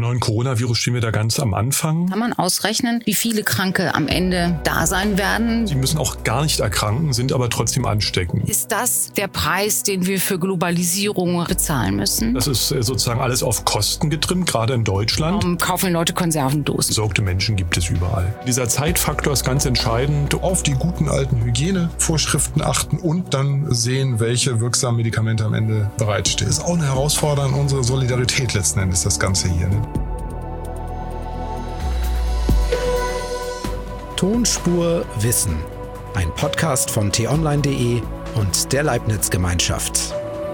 neuen Coronavirus stehen wir da ganz am Anfang. Kann man ausrechnen, wie viele Kranke am Ende da sein werden? Sie müssen auch gar nicht erkranken, sind aber trotzdem ansteckend. Ist das der Preis, den wir für Globalisierung bezahlen müssen? Das ist sozusagen alles auf Kosten getrimmt, gerade in Deutschland. Warum kaufen Leute Konservendosen? Besorgte Menschen gibt es überall. Dieser Zeitfaktor ist ganz entscheidend. Auf die guten alten Hygienevorschriften achten und dann sehen, welche wirksamen Medikamente am Ende bereitstehen. Das ist auch eine Herausforderung, unsere Solidarität letzten Endes, das Ganze hier. Ne? Tonspur Wissen. Ein Podcast von t-online.de und der Leibniz-Gemeinschaft.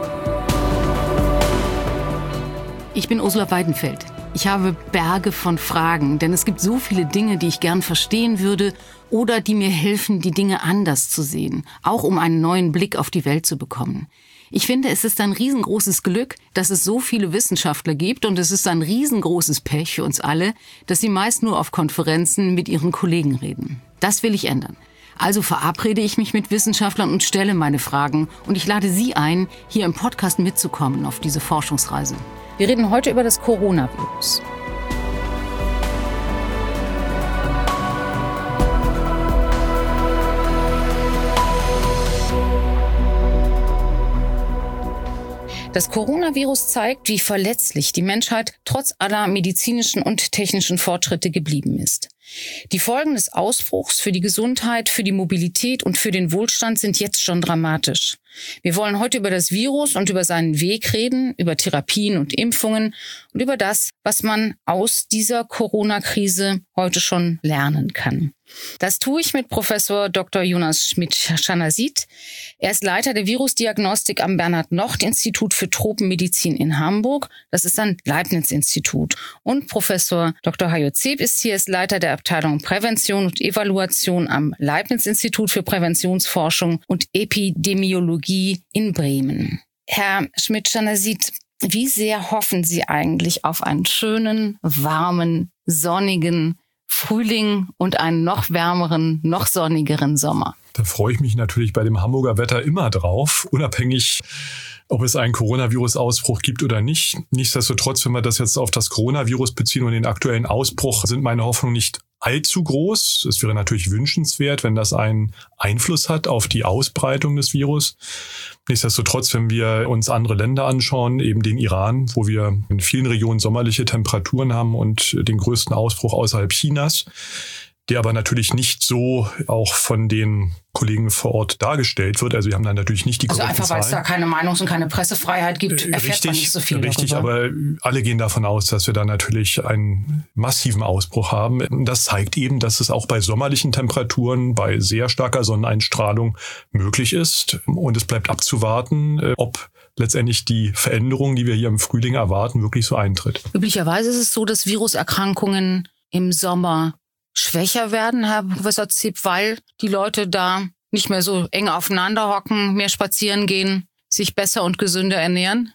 Ich bin Ursula Weidenfeld. Ich habe Berge von Fragen, denn es gibt so viele Dinge, die ich gern verstehen würde oder die mir helfen, die Dinge anders zu sehen, auch um einen neuen Blick auf die Welt zu bekommen. Ich finde, es ist ein riesengroßes Glück, dass es so viele Wissenschaftler gibt und es ist ein riesengroßes Pech für uns alle, dass sie meist nur auf Konferenzen mit ihren Kollegen reden. Das will ich ändern. Also verabrede ich mich mit Wissenschaftlern und stelle meine Fragen und ich lade Sie ein, hier im Podcast mitzukommen auf diese Forschungsreise. Wir reden heute über das Coronavirus. Das Coronavirus zeigt, wie verletzlich die Menschheit trotz aller medizinischen und technischen Fortschritte geblieben ist. Die Folgen des Ausbruchs für die Gesundheit, für die Mobilität und für den Wohlstand sind jetzt schon dramatisch. Wir wollen heute über das Virus und über seinen Weg reden, über Therapien und Impfungen und über das, was man aus dieser Corona-Krise heute schon lernen kann. Das tue ich mit Professor Dr. Jonas Schmidt-Schanasit. Er ist Leiter der Virusdiagnostik am Bernhard-Nocht-Institut für Tropenmedizin in Hamburg. Das ist ein Leibniz-Institut. Und Professor Dr. Hajo Zeb ist hier, ist Leiter der Abteilung Prävention und Evaluation am Leibniz-Institut für Präventionsforschung und Epidemiologie in Bremen. Herr Schmidt-Schanasit, wie sehr hoffen Sie eigentlich auf einen schönen, warmen, sonnigen Frühling und einen noch wärmeren, noch sonnigeren Sommer? Da freue ich mich natürlich bei dem Hamburger Wetter immer drauf, unabhängig, ob es einen Coronavirus-Ausbruch gibt oder nicht. Nichtsdestotrotz, wenn wir das jetzt auf das Coronavirus beziehen und den aktuellen Ausbruch, sind meine Hoffnungen nicht allzu groß. Es wäre natürlich wünschenswert, wenn das einen Einfluss hat auf die Ausbreitung des Virus. Nichtsdestotrotz, wenn wir uns andere Länder anschauen, eben den Iran, wo wir in vielen Regionen sommerliche Temperaturen haben und den größten Ausbruch außerhalb Chinas, der aber natürlich nicht so auch von den Kollegen vor Ort dargestellt wird. Also wir haben da natürlich nicht die korrekten einfach, weil es da keine Meinungs- und keine Pressefreiheit gibt, erfährt man nicht so viel Richtig, darüber. aber alle gehen davon aus, dass wir da natürlich einen massiven Ausbruch haben. Das zeigt eben, dass es auch bei sommerlichen Temperaturen, bei sehr starker Sonneneinstrahlung möglich ist. Und es bleibt abzuwarten, ob letztendlich die Veränderung, die wir hier im Frühling erwarten, wirklich so eintritt. Üblicherweise ist es so, dass Viruserkrankungen im Sommer schwächer werden, Herr Professor Zeb, weil die Leute da nicht mehr so eng aufeinander hocken, mehr spazieren gehen, sich besser und gesünder ernähren?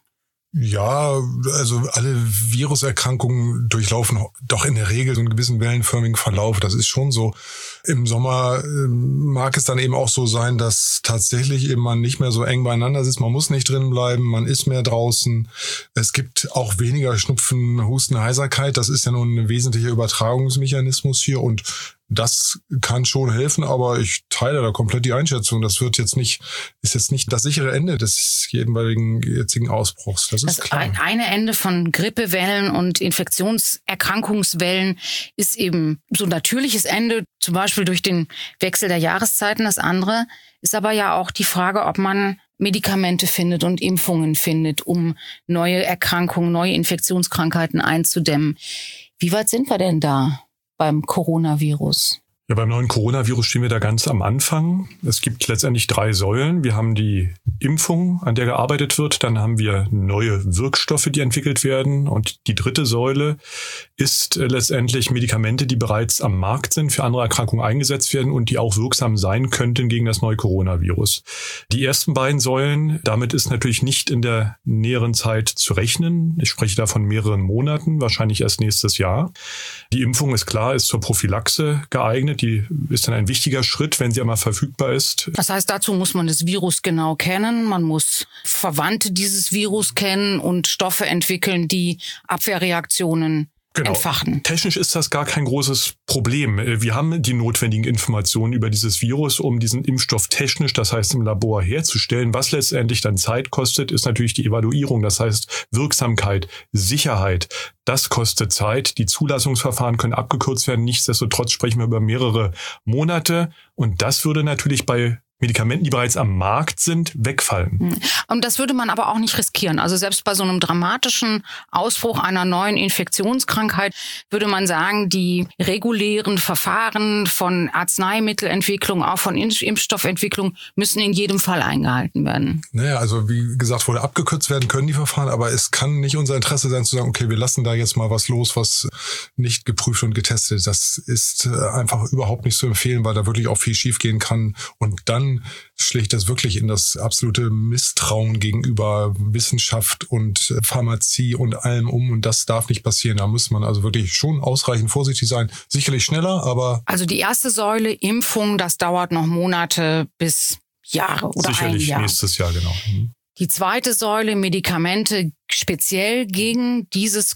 Ja, also alle Viruserkrankungen durchlaufen doch in der Regel so einen gewissen wellenförmigen Verlauf. Das ist schon so. Im Sommer mag es dann eben auch so sein, dass tatsächlich eben man nicht mehr so eng beieinander sitzt. Man muss nicht drin bleiben, man ist mehr draußen. Es gibt auch weniger Schnupfen, Husten, Heiserkeit. Das ist ja nun ein wesentlicher Übertragungsmechanismus hier und das kann schon helfen, aber ich teile da komplett die Einschätzung. Das ist jetzt nicht das sichere Ende des jeweiligen jetzigen Ausbruchs. Das ist klar. Das eine Ende von Grippewellen und Infektionserkrankungswellen ist eben so ein natürliches Ende, zum Beispiel durch den Wechsel der Jahreszeiten. Das andere ist aber ja auch die Frage, ob man Medikamente findet und Impfungen findet, um neue Erkrankungen, neue Infektionskrankheiten einzudämmen. Wie weit sind wir denn da beim Coronavirus? Ja, beim neuen Coronavirus stehen wir da ganz am Anfang. Es gibt letztendlich 3 Säulen. Wir haben die Impfung, an der gearbeitet wird. Dann haben wir neue Wirkstoffe, die entwickelt werden. Und die 3. Säule ist letztendlich Medikamente, die bereits am Markt sind, für andere Erkrankungen eingesetzt werden und die auch wirksam sein könnten gegen das neue Coronavirus. Die ersten beiden Säulen, damit ist natürlich nicht in der näheren Zeit zu rechnen. Ich spreche da von mehreren Monaten, wahrscheinlich erst nächstes Jahr. Die Impfung ist klar, ist zur Prophylaxe geeignet. Die ist dann ein wichtiger Schritt, wenn sie einmal verfügbar ist. Das heißt, dazu muss man das Virus genau kennen. Man muss Verwandte dieses Virus kennen und Stoffe entwickeln, die Abwehrreaktionen entfachen. Technisch ist das gar kein großes Problem. Wir haben die notwendigen Informationen über dieses Virus, um diesen Impfstoff technisch, das heißt im Labor, herzustellen. Was letztendlich dann Zeit kostet, ist natürlich die Evaluierung. Das heißt Wirksamkeit, Sicherheit. Das kostet Zeit. Die Zulassungsverfahren können abgekürzt werden. Nichtsdestotrotz sprechen wir über mehrere Monate. Und das würde natürlich bei Medikamenten, die bereits am Markt sind, wegfallen. Und das würde man aber auch nicht riskieren. Also selbst bei so einem dramatischen Ausbruch einer neuen Infektionskrankheit würde man sagen, die regulären Verfahren von Arzneimittelentwicklung, auch von Impfstoffentwicklung, müssen in jedem Fall eingehalten werden. Naja, also wie gesagt wurde, abgekürzt werden können die Verfahren, aber es kann nicht unser Interesse sein zu sagen, okay, wir lassen da jetzt mal was los, was nicht geprüft und getestet ist. Das ist einfach überhaupt nicht zu empfehlen, weil da wirklich auch viel schiefgehen kann. Und dann schlägt das wirklich in das absolute Misstrauen gegenüber Wissenschaft und Pharmazie und allem um. Und das darf nicht passieren. Da muss man also wirklich schon ausreichend vorsichtig sein. Sicherlich schneller, aber... Also die erste Säule, Impfung, das dauert noch Monate bis Jahre oder sicherlich ein Jahr. Nächstes Jahr, genau. Die zweite Säule, Medikamente speziell gegen dieses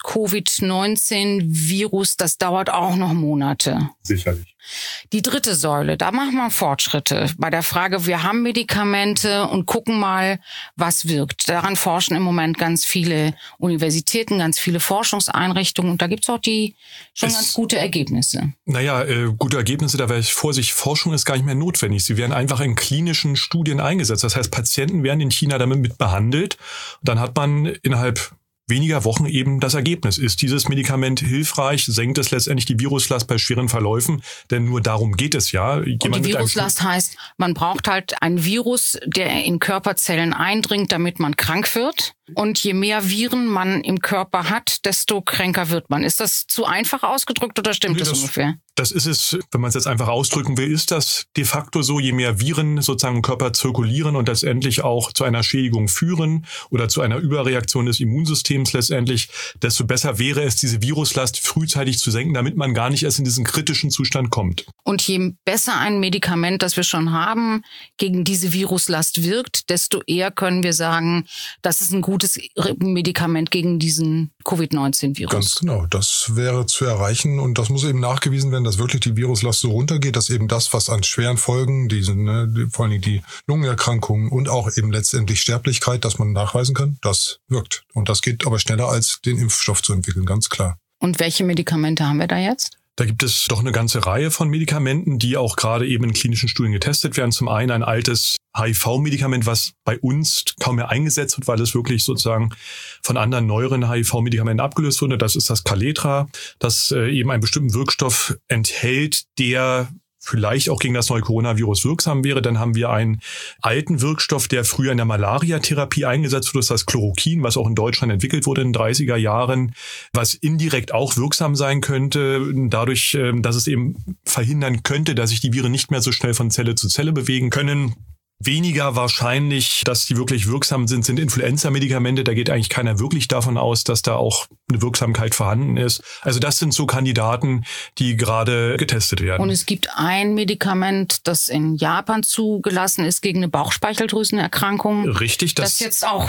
Covid-19-Virus, das dauert auch noch Monate. Sicherlich. Die dritte Säule, da machen wir Fortschritte. Bei der Frage, wir haben Medikamente und gucken mal, was wirkt. Daran forschen im Moment ganz viele Universitäten, ganz viele Forschungseinrichtungen. Und da gibt's auch ganz gute Ergebnisse. Naja, gute Ergebnisse, da wäre ich vorsichtig. Forschung ist gar nicht mehr notwendig. Sie werden einfach in klinischen Studien eingesetzt. Das heißt, Patienten werden in China damit behandelt. Und dann hat man innerhalb weniger Wochen eben das Ergebnis. Ist dieses Medikament hilfreich? Senkt es letztendlich die Viruslast bei schweren Verläufen? Denn nur darum geht es ja. Und die Viruslast heißt, man braucht halt ein Virus, der in Körperzellen eindringt, damit man krank wird. Und je mehr Viren man im Körper hat, desto kränker wird man. Ist das zu einfach ausgedrückt oder stimmt das ungefähr? Das ist es, wenn man es jetzt einfach ausdrücken will, ist das de facto so, je mehr Viren sozusagen im Körper zirkulieren und letztendlich auch zu einer Schädigung führen oder zu einer Überreaktion des Immunsystems letztendlich, desto besser wäre es, diese Viruslast frühzeitig zu senken, damit man gar nicht erst in diesen kritischen Zustand kommt. Und je besser ein Medikament, das wir schon haben, gegen diese Viruslast wirkt, desto eher können wir sagen, das ist ein gutes Medikament gegen diesen Covid-19-Virus. Ganz genau, das wäre zu erreichen und das muss eben nachgewiesen werden, dass wirklich die Viruslast so runtergeht, dass eben das, was an schweren Folgen, vor allem die Lungenerkrankungen und auch eben letztendlich Sterblichkeit, dass man nachweisen kann, das wirkt. Und das geht aber schneller als den Impfstoff zu entwickeln, ganz klar. Und welche Medikamente haben wir da jetzt? Da gibt es doch eine ganze Reihe von Medikamenten, die auch gerade eben in klinischen Studien getestet werden. Zum einen ein altes HIV-Medikament, was bei uns kaum mehr eingesetzt wird, weil es wirklich sozusagen von anderen neueren HIV-Medikamenten abgelöst wurde. Das ist das Kaletra, das eben einen bestimmten Wirkstoff enthält, der vielleicht auch gegen das neue Coronavirus wirksam wäre. Dann haben wir einen alten Wirkstoff, der früher in der Malariatherapie eingesetzt wurde, das ist das Chloroquin, was auch in Deutschland entwickelt wurde in den 30er Jahren, was indirekt auch wirksam sein könnte, dadurch, dass es eben verhindern könnte, dass sich die Viren nicht mehr so schnell von Zelle zu Zelle bewegen können. Weniger wahrscheinlich, dass die wirklich wirksam sind Influenza-Medikamente. Da geht eigentlich keiner wirklich davon aus, dass da auch eine Wirksamkeit vorhanden ist. Also das sind so Kandidaten, die gerade getestet werden. Und es gibt ein Medikament, das in Japan zugelassen ist gegen eine Bauchspeicheldrüsenerkrankung. Richtig, das jetzt auch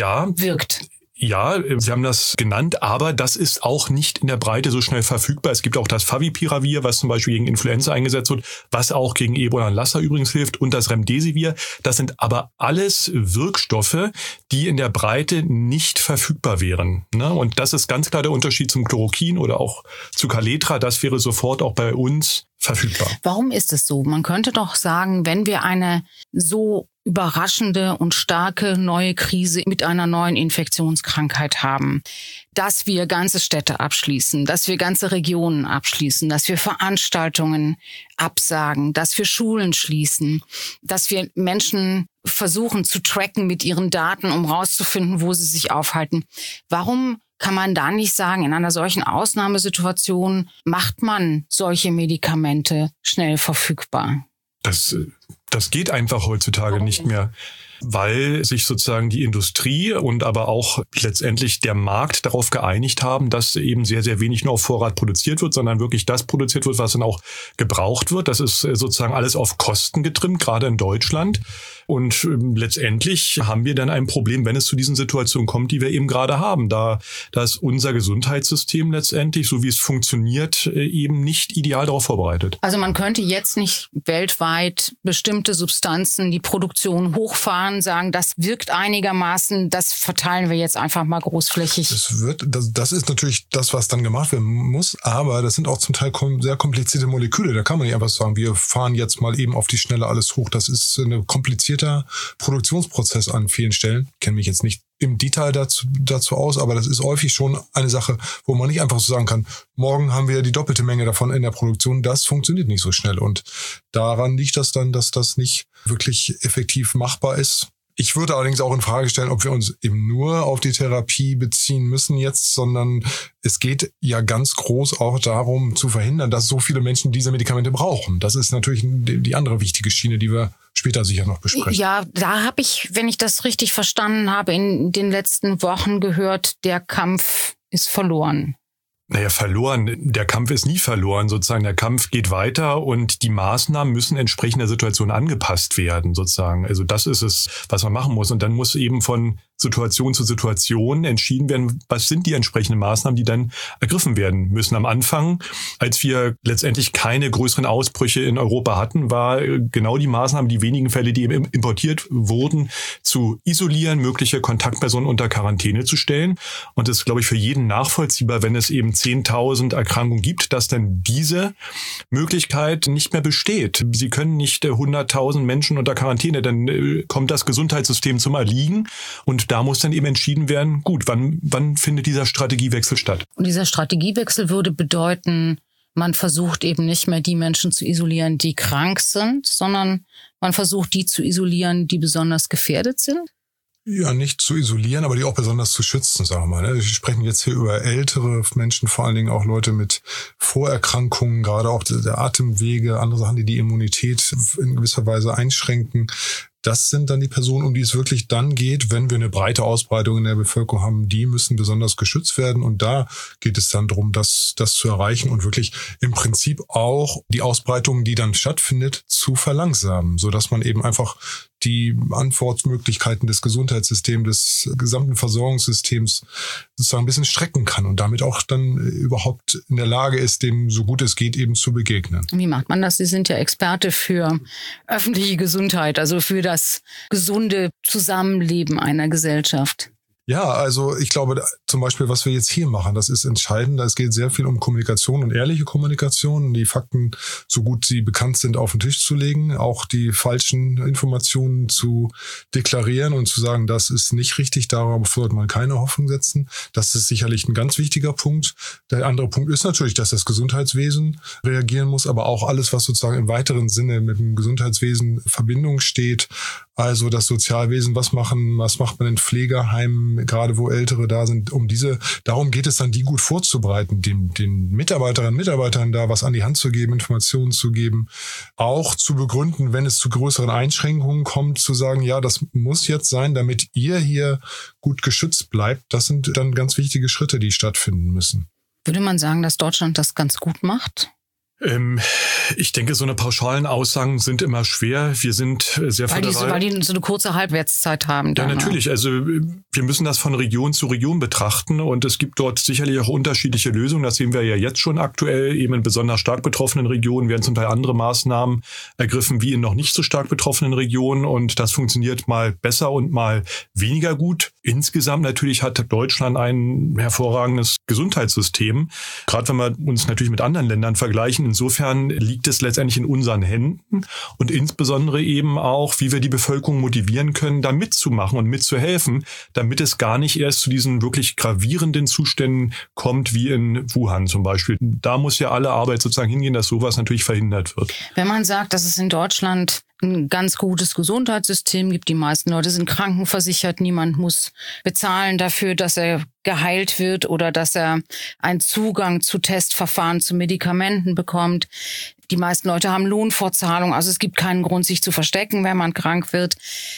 wirkt. Ja, Sie haben das genannt, aber das ist auch nicht in der Breite so schnell verfügbar. Es gibt auch das Favipiravir, was zum Beispiel gegen Influenza eingesetzt wird, was auch gegen Ebola und Lassa übrigens hilft, und das Remdesivir. Das sind aber alles Wirkstoffe, die in der Breite nicht verfügbar wären. Und das ist ganz klar der Unterschied zum Chloroquin oder auch zu Kaletra. Das wäre sofort auch bei uns verfügbar. Warum ist es so? Man könnte doch sagen, wenn wir eine so überraschende und starke neue Krise mit einer neuen Infektionskrankheit haben, dass wir ganze Städte abschließen, dass wir ganze Regionen abschließen, dass wir Veranstaltungen absagen, dass wir Schulen schließen, dass wir Menschen versuchen zu tracken mit ihren Daten, um rauszufinden, wo sie sich aufhalten. Warum kann man da nicht sagen, in einer solchen Ausnahmesituation macht man solche Medikamente schnell verfügbar? Das Das geht einfach heutzutage nicht mehr, weil sich sozusagen die Industrie und aber auch letztendlich der Markt darauf geeinigt haben, dass eben sehr, sehr wenig nur auf Vorrat produziert wird, sondern wirklich das produziert wird, was dann auch gebraucht wird. Das ist sozusagen alles auf Kosten getrimmt, gerade in Deutschland. Und letztendlich haben wir dann ein Problem, wenn es zu diesen Situationen kommt, die wir eben gerade haben. Da ist unser Gesundheitssystem letztendlich, so wie es funktioniert, eben nicht ideal darauf vorbereitet. Also man könnte jetzt nicht weltweit bestimmte Substanzen, die Produktion hochfahren, sagen, das wirkt einigermaßen, das verteilen wir jetzt einfach mal großflächig. Das ist natürlich das, was dann gemacht werden muss, aber das sind auch zum Teil sehr komplizierte Moleküle. Da kann man nicht einfach sagen, wir fahren jetzt mal eben auf die Schnelle alles hoch. Das ist eine komplizierte Produktionsprozess an vielen Stellen. Ich kenne mich jetzt nicht im Detail dazu aus, aber das ist häufig schon eine Sache, wo man nicht einfach so sagen kann, morgen haben wir die doppelte Menge davon in der Produktion. Das funktioniert nicht so schnell und daran liegt das dann, dass das nicht wirklich effektiv machbar ist. Ich würde allerdings auch in Frage stellen, ob wir uns eben nur auf die Therapie beziehen müssen jetzt, sondern es geht ja ganz groß auch darum zu verhindern, dass so viele Menschen diese Medikamente brauchen. Das ist natürlich die andere wichtige Schiene, die wir später sicher noch besprechen. Ja, da habe ich, wenn ich das richtig verstanden habe, in den letzten Wochen gehört, der Kampf ist verloren. Naja, verloren. Der Kampf ist nie verloren, sozusagen. Der Kampf geht weiter und die Maßnahmen müssen entsprechend der Situation angepasst werden, sozusagen. Also das ist es, was man machen muss. Und dann muss eben von Situation zu Situation entschieden werden, was sind die entsprechenden Maßnahmen, die dann ergriffen werden müssen. Am Anfang, als wir letztendlich keine größeren Ausbrüche in Europa hatten, war genau die Maßnahme, die wenigen Fälle, die eben importiert wurden, zu isolieren, mögliche Kontaktpersonen unter Quarantäne zu stellen. Und das ist, glaube ich, für jeden nachvollziehbar, wenn es eben 10.000 Erkrankungen gibt, dass dann diese Möglichkeit nicht mehr besteht. Sie können nicht 100.000 Menschen unter Quarantäne, dann kommt das Gesundheitssystem zum Erliegen und da muss dann eben entschieden werden, gut, wann findet dieser Strategiewechsel statt? Und dieser Strategiewechsel würde bedeuten, man versucht eben nicht mehr die Menschen zu isolieren, die krank sind, sondern man versucht die zu isolieren, die besonders gefährdet sind? Ja, nicht zu isolieren, aber die auch besonders zu schützen, sagen wir mal. Wir sprechen jetzt hier über ältere Menschen, vor allen Dingen auch Leute mit Vorerkrankungen, gerade auch der Atemwege, andere Sachen, die die Immunität in gewisser Weise einschränken. Das sind dann die Personen, um die es wirklich dann geht, wenn wir eine breite Ausbreitung in der Bevölkerung haben. Die müssen besonders geschützt werden. Und da geht es dann darum, das zu erreichen und wirklich im Prinzip auch die Ausbreitung, die dann stattfindet, zu verlangsamen, sodass man eben einfach die Antwortmöglichkeiten des Gesundheitssystems, des gesamten Versorgungssystems sozusagen ein bisschen strecken kann und damit auch dann überhaupt in der Lage ist, dem so gut es geht eben zu begegnen. Wie macht man das? Sie sind ja Experte für öffentliche Gesundheit, also für das gesunde Zusammenleben einer Gesellschaft. Ja, also ich glaube zum Beispiel, was wir jetzt hier machen, das ist entscheidend. Es geht sehr viel um Kommunikation und ehrliche Kommunikation, die Fakten, so gut sie bekannt sind, auf den Tisch zu legen, auch die falschen Informationen zu deklarieren und zu sagen, das ist nicht richtig, darauf sollte man keine Hoffnung setzen. Das ist sicherlich ein ganz wichtiger Punkt. Der andere Punkt ist natürlich, dass das Gesundheitswesen reagieren muss, aber auch alles, was sozusagen im weiteren Sinne mit dem Gesundheitswesen in Verbindung steht. Also das Sozialwesen, was macht man in Pflegeheimen, gerade wo Ältere da sind, darum geht es dann, die gut vorzubereiten, den Mitarbeiterinnen und Mitarbeitern da was an die Hand zu geben, Informationen zu geben, auch zu begründen, wenn es zu größeren Einschränkungen kommt, zu sagen, ja, das muss jetzt sein, damit ihr hier gut geschützt bleibt. Das sind dann ganz wichtige Schritte, die stattfinden müssen. Würde man sagen, dass Deutschland das ganz gut macht? Ich denke, so eine pauschalen Aussagen sind immer schwer. Wir sind sehr föderal. Weil die so eine kurze Halbwertszeit haben. Ja, natürlich. Also wir müssen das von Region zu Region betrachten und es gibt dort sicherlich auch unterschiedliche Lösungen. Das sehen wir ja jetzt schon aktuell. Eben in besonders stark betroffenen Regionen werden zum Teil andere Maßnahmen ergriffen wie in noch nicht so stark betroffenen Regionen und das funktioniert mal besser und mal weniger gut. Insgesamt natürlich hat Deutschland ein hervorragendes Gesundheitssystem. Gerade wenn wir uns natürlich mit anderen Ländern vergleichen. Insofern liegt es letztendlich in unseren Händen und insbesondere eben auch, wie wir die Bevölkerung motivieren können, da mitzumachen und mitzuhelfen, damit es gar nicht erst zu diesen wirklich gravierenden Zuständen kommt, wie in Wuhan zum Beispiel. Da muss ja alle Arbeit sozusagen hingehen, dass sowas natürlich verhindert wird. Wenn man sagt, dass es in Deutschland ein ganz gutes Gesundheitssystem gibt. Die meisten Leute sind krankenversichert. Niemand muss bezahlen dafür, dass er geheilt wird oder dass er einen Zugang zu Testverfahren, zu Medikamenten bekommt. Die meisten Leute haben Lohnfortzahlung. Also es gibt keinen Grund, sich zu verstecken, wenn man krank wird.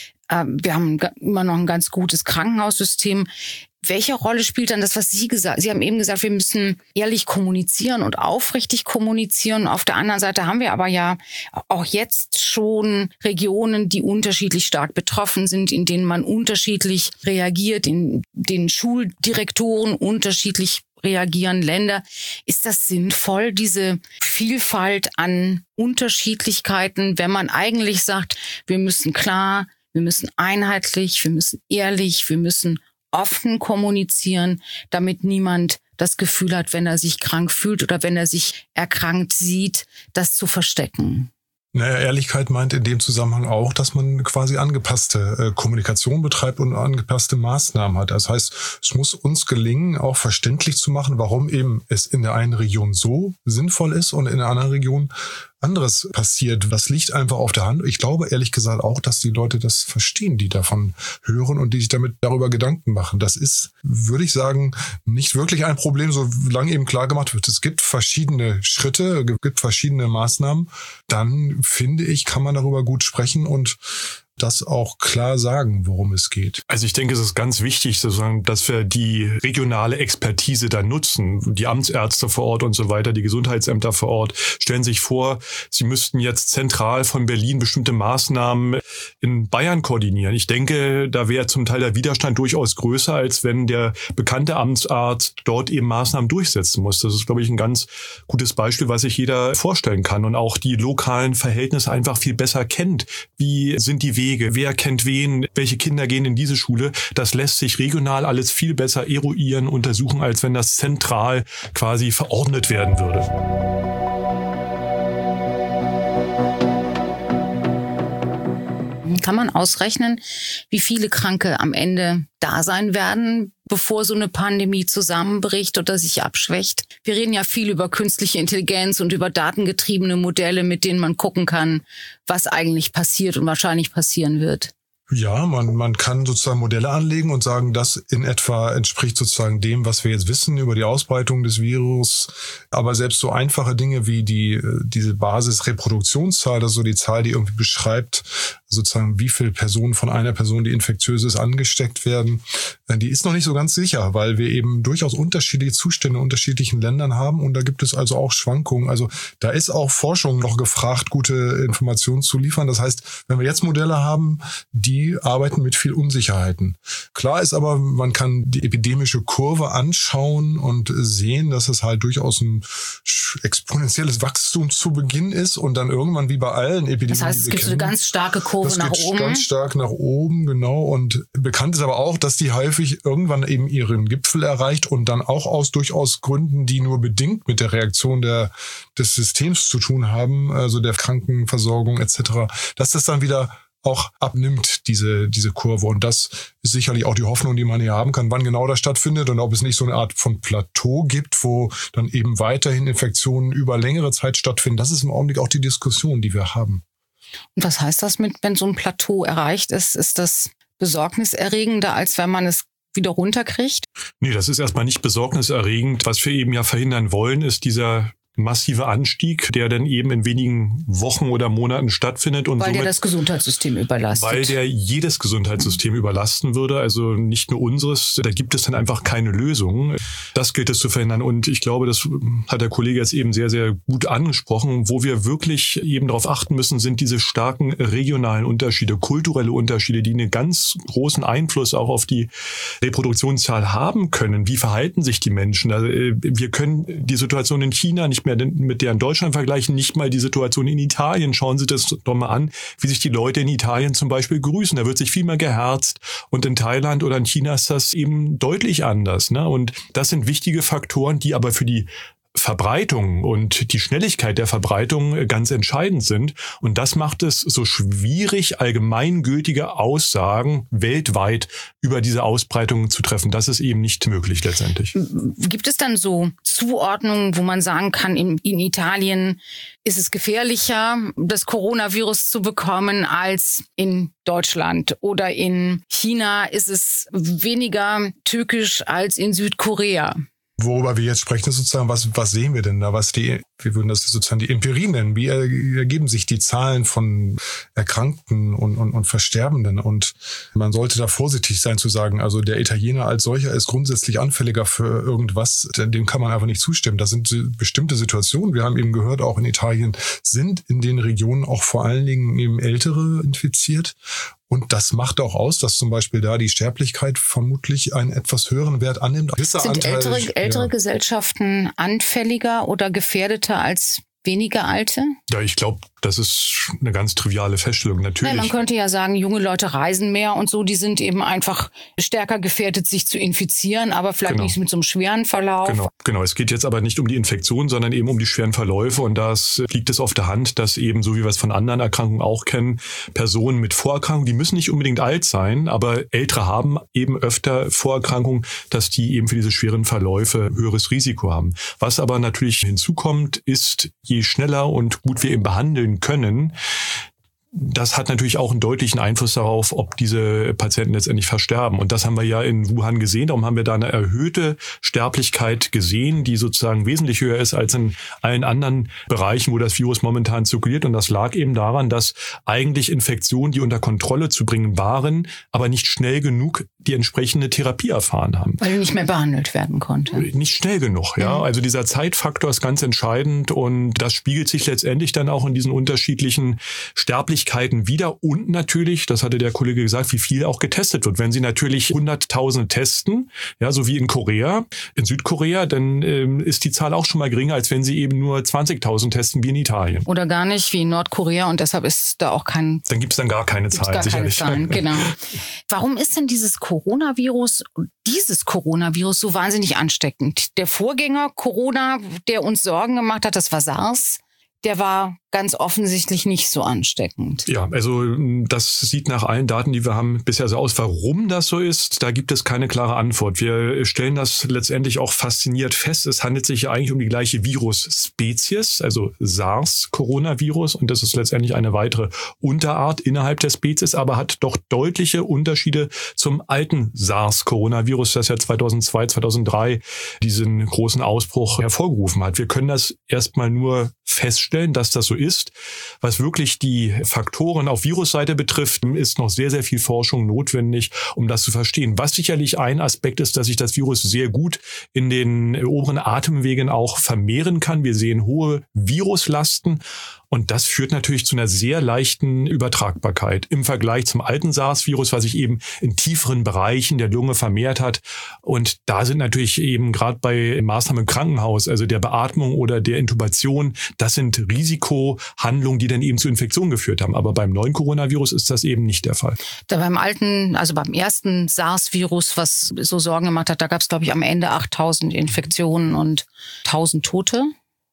Wir haben immer noch ein ganz gutes Krankenhaussystem. Welche Rolle spielt dann das, was Sie gesagt haben? Sie haben eben gesagt, wir müssen ehrlich kommunizieren und aufrichtig kommunizieren. Auf der anderen Seite haben wir aber ja auch jetzt schon Regionen, die unterschiedlich stark betroffen sind, in denen man unterschiedlich reagiert, in denen Schuldirektoren unterschiedlich reagieren, Länder. Ist das sinnvoll, diese Vielfalt an Unterschiedlichkeiten, wenn man eigentlich sagt, wir müssen klar, wir müssen einheitlich, wir müssen ehrlich, wir müssen offen kommunizieren, damit niemand das Gefühl hat, wenn er sich krank fühlt oder wenn er sich erkrankt sieht, das zu verstecken? Naja, Ehrlichkeit meint in dem Zusammenhang auch, dass man quasi angepasste Kommunikation betreibt und angepasste Maßnahmen hat. Das heißt, es muss uns gelingen, auch verständlich zu machen, warum eben es in der einen Region so sinnvoll ist und in der anderen Region anderes passiert. Das liegt einfach auf der Hand. Ich glaube ehrlich gesagt auch, dass die Leute das verstehen, die davon hören und die sich darüber Gedanken machen. Das ist, würde ich sagen, nicht wirklich ein Problem, solange eben klar gemacht wird, es gibt verschiedene Schritte, es gibt verschiedene Maßnahmen. Dann, finde ich, kann man darüber gut sprechen und das auch klar sagen, worum es geht. Also ich denke, es ist ganz wichtig, sozusagen, dass wir die regionale Expertise da nutzen. Die Amtsärzte vor Ort und so weiter, die Gesundheitsämter vor Ort stellen sich vor, sie müssten jetzt zentral von Berlin bestimmte Maßnahmen in Bayern koordinieren. Ich denke, da wäre zum Teil der Widerstand durchaus größer, als wenn der bekannte Amtsarzt dort eben Maßnahmen durchsetzen muss. Das ist, glaube ich, ein ganz gutes Beispiel, was sich jeder vorstellen kann und auch die lokalen Verhältnisse einfach viel besser kennt. Wie sind die Wege? Wer kennt wen? Welche Kinder gehen in diese Schule? Das lässt sich regional alles viel besser eruieren, untersuchen, als wenn das zentral quasi verordnet werden würde. Kann man ausrechnen, wie viele Kranke am Ende da sein werden, bevor so eine Pandemie zusammenbricht oder sich abschwächt? Wir reden ja viel über künstliche Intelligenz und über datengetriebene Modelle, mit denen man gucken kann, was eigentlich passiert und wahrscheinlich passieren wird. Ja, man kann sozusagen Modelle anlegen und sagen, das in etwa entspricht sozusagen dem, was wir jetzt wissen über die Ausbreitung des Virus. Aber selbst so einfache Dinge wie diese Basisreproduktionszahl, also die Zahl, die irgendwie beschreibt, sozusagen wie viele Personen von einer Person, die infektiös ist, angesteckt werden, die ist noch nicht so ganz sicher, weil wir eben durchaus unterschiedliche Zustände in unterschiedlichen Ländern haben und da gibt es also auch Schwankungen. Also da ist auch Forschung noch gefragt, gute Informationen zu liefern. Das heißt, wenn wir jetzt Modelle haben, die arbeiten mit viel Unsicherheiten. Klar ist aber, man kann die epidemische Kurve anschauen und sehen, dass es halt durchaus ein exponentielles Wachstum zu Beginn ist und dann irgendwann wie bei allen Epidemien. Das heißt, es gibt so eine ganz starke Kurve nach oben. Ganz stark nach oben, genau. Und bekannt ist aber auch, dass die häufig irgendwann eben ihren Gipfel erreicht und dann auch aus durchaus Gründen, die nur bedingt mit der Reaktion des Systems zu tun haben, also der Krankenversorgung etc., dass das dann wieder auch abnimmt, diese Kurve. Und das ist sicherlich auch die Hoffnung, die man hier haben kann, wann genau das stattfindet und ob es nicht so eine Art von Plateau gibt, wo dann eben weiterhin Infektionen über längere Zeit stattfinden. Das ist im Augenblick auch die Diskussion, die wir haben. Und was heißt das wenn so ein Plateau erreicht ist? Ist das besorgniserregender, als wenn man es wieder runterkriegt? Nee, das ist erstmal nicht besorgniserregend. Was wir eben ja verhindern wollen, ist dieser massive Anstieg, der dann eben in wenigen Wochen oder Monaten stattfindet. Und weil der das Gesundheitssystem überlastet. Weil der jedes Gesundheitssystem überlasten würde, also nicht nur unseres. Da gibt es dann einfach keine Lösung. Das gilt es zu verhindern. Und ich glaube, das hat der Kollege jetzt eben sehr, sehr gut angesprochen. Wo wir wirklich eben darauf achten müssen, sind diese starken regionalen Unterschiede, kulturelle Unterschiede, die einen ganz großen Einfluss auch auf die Reproduktionszahl haben können. Wie verhalten sich die Menschen? Also wir können die Situation in China nicht mehr mit der in Deutschland vergleichen, nicht mal die Situation in Italien. Schauen Sie das doch mal an, wie sich die Leute in Italien zum Beispiel grüßen. Da wird sich viel mehr geherzt und in Thailand oder in China ist das eben deutlich anders. Ne? Und das sind wichtige Faktoren, die aber für die Verbreitung und die Schnelligkeit der Verbreitung ganz entscheidend sind. Und das macht es so schwierig, allgemeingültige Aussagen weltweit über diese Ausbreitung zu treffen. Das ist eben nicht möglich letztendlich. Gibt es dann so Zuordnungen, wo man sagen kann, in Italien ist es gefährlicher, das Coronavirus zu bekommen, als in Deutschland? Oder in China ist es weniger tückisch als in Südkorea? Worüber wir jetzt sprechen, ist sozusagen, was sehen wir denn da? Wir würden das sozusagen die Empirie nennen. Wie ergeben sich die Zahlen von Erkrankten und Versterbenden? Und man sollte da vorsichtig sein zu sagen, also der Italiener als solcher ist grundsätzlich anfälliger für irgendwas. Dem kann man einfach nicht zustimmen. Das sind bestimmte Situationen. Wir haben eben gehört, auch in Italien sind in den Regionen auch vor allen Dingen eben Ältere infiziert. Und das macht auch aus, dass zum Beispiel da die Sterblichkeit vermutlich einen etwas höheren Wert annimmt. Sind ältere Gesellschaften anfälliger oder gefährdeter als weniger alte? Ja, ich glaube, das ist eine ganz triviale Feststellung. Natürlich. Man könnte ja sagen, junge Leute reisen mehr und so, die sind eben einfach stärker gefährdet, sich zu infizieren, aber vielleicht nicht mit so einem schweren Verlauf. Genau. Es geht jetzt aber nicht um die Infektion, sondern eben um die schweren Verläufe. Und das liegt es auf der Hand, dass eben, so wie wir es von anderen Erkrankungen auch kennen, Personen mit Vorerkrankungen, die müssen nicht unbedingt alt sein, aber Ältere haben eben öfter Vorerkrankungen, dass die eben für diese schweren Verläufe höheres Risiko haben. Was aber natürlich hinzukommt, ist, je schneller und gut wir eben behandeln können, das hat natürlich auch einen deutlichen Einfluss darauf, ob diese Patienten letztendlich versterben. Und das haben wir ja in Wuhan gesehen. Darum haben wir da eine erhöhte Sterblichkeit gesehen, die sozusagen wesentlich höher ist als in allen anderen Bereichen, wo das Virus momentan zirkuliert. Und das lag eben daran, dass eigentlich Infektionen, die unter Kontrolle zu bringen waren, aber nicht schnell genug die entsprechende Therapie erfahren haben. Weil nicht mehr behandelt werden konnte. Nicht schnell genug, ja. Also dieser Zeitfaktor ist ganz entscheidend und das spiegelt sich letztendlich dann auch in diesen unterschiedlichen Sterblichkeiten wieder und natürlich, das hatte der Kollege gesagt, wie viel auch getestet wird. Wenn Sie natürlich 100.000 testen, ja, so wie in Korea, in Südkorea, dann ist die Zahl auch schon mal geringer, als wenn Sie eben nur 20.000 testen wie in Italien. Oder gar nicht wie in Nordkorea und deshalb ist da auch kein... Dann gibt es dann gar keine Zahlen, sicherlich. Genau. Warum ist denn dieses Coronavirus so wahnsinnig ansteckend? Der Vorgänger Corona, der uns Sorgen gemacht hat, das war SARS, der war ganz offensichtlich nicht so ansteckend. Ja, also das sieht nach allen Daten, die wir haben, bisher so aus. Warum das so ist, da gibt es keine klare Antwort. Wir stellen das letztendlich auch fasziniert fest. Es handelt sich ja eigentlich um die gleiche Virusspezies, also SARS-Coronavirus. Und das ist letztendlich eine weitere Unterart innerhalb der Spezies, aber hat doch deutliche Unterschiede zum alten SARS-Coronavirus, das ja 2002, 2003 diesen großen Ausbruch hervorgerufen hat. Wir können das erstmal nur feststellen, dass das so ist. Was wirklich die Faktoren auf Virusseite betrifft, ist noch sehr, sehr viel Forschung notwendig, um das zu verstehen. Was sicherlich ein Aspekt ist, dass sich das Virus sehr gut in den oberen Atemwegen auch vermehren kann. Wir sehen hohe Viruslasten. Und das führt natürlich zu einer sehr leichten Übertragbarkeit im Vergleich zum alten SARS-Virus, was sich eben in tieferen Bereichen der Lunge vermehrt hat. Und da sind natürlich eben gerade bei Maßnahmen im Krankenhaus, also der Beatmung oder der Intubation, das sind Risikohandlungen, die dann eben zu Infektionen geführt haben. Aber beim neuen Coronavirus ist das eben nicht der Fall. Da beim ersten SARS-Virus, was so Sorgen gemacht hat, da gab es, glaube ich, am Ende 8.000 Infektionen und 1.000 Tote.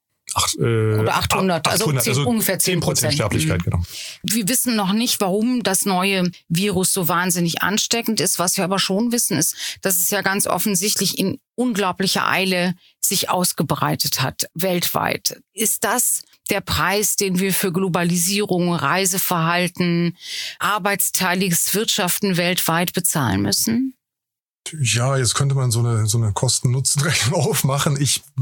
Oder 800, also ungefähr 10% Sterblichkeit, genau. Wir wissen noch nicht, warum das neue Virus so wahnsinnig ansteckend ist. Was wir aber schon wissen, ist, dass es ja ganz offensichtlich in unglaublicher Eile sich ausgebreitet hat, weltweit. Ist das der Preis, den wir für Globalisierung, Reiseverhalten, arbeitsteiliges Wirtschaften weltweit bezahlen müssen? Ja, jetzt könnte man so eine Kosten-Nutzen-Rechnung aufmachen.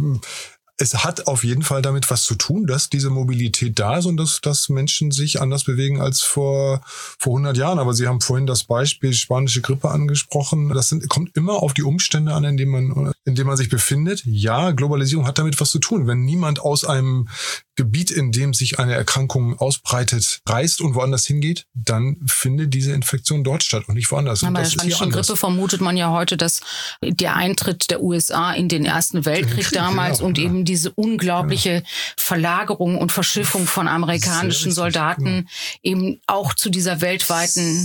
Es hat auf jeden Fall damit was zu tun, dass diese Mobilität da ist und dass Menschen sich anders bewegen als vor 100 Jahren. Aber Sie haben vorhin das Beispiel spanische Grippe angesprochen. Kommt immer auf die Umstände an, in denen man sich befindet. Ja, Globalisierung hat damit was zu tun. Wenn niemand aus einem Gebiet, in dem sich eine Erkrankung ausbreitet, reist und woanders hingeht, dann findet diese Infektion dort statt und nicht woanders. Bei der spanischen Grippe vermutet man ja heute, dass der Eintritt der USA in den Ersten Weltkrieg damals und eben diese unglaubliche Verlagerung und Verschiffung von amerikanischen Soldaten eben auch zu dieser weltweiten